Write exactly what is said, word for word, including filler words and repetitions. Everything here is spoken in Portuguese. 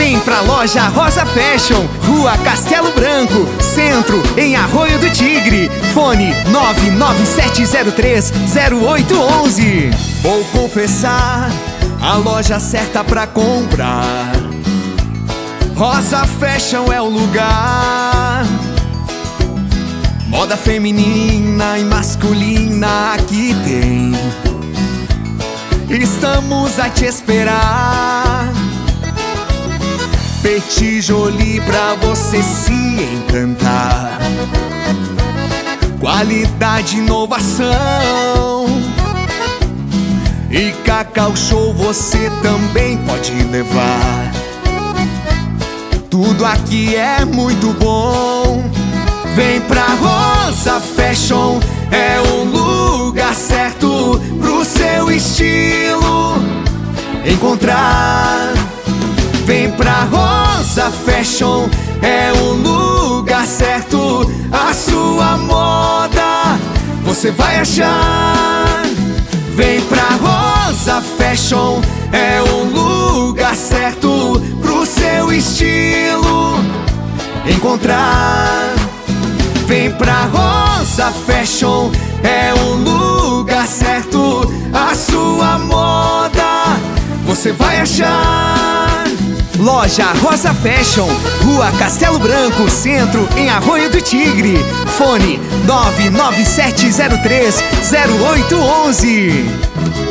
Vem pra loja Rosa Fashion, Rua Castelo Branco, Centro, em Arroio do Tigre. Fone nove nove sete zero três zero oito um um. Vou confessar, a loja certa pra comprar. Rosa Fashion é o lugar. Moda feminina e masculina aqui tem. Estamos a te esperar. Petit Jolie pra você se encantar. Qualidade e inovação. E Cacau Show você também pode levar. Tudo aqui é muito bom. Vem pra Rosa Fashion, é o lugar certo pro seu estilo encontrar. Vem pra Rosa Fashion, é o lugar certo. A sua moda você vai achar. Vem pra Rosa Fashion, é o lugar certo pro seu estilo encontrar. Vem pra Rosa Fashion, é o lugar certo. A sua moda você vai achar. Loja Rosa Fashion, Rua Castelo Branco, Centro, em Arroio do Tigre. Fone nove nove sete zero três zero oito um um.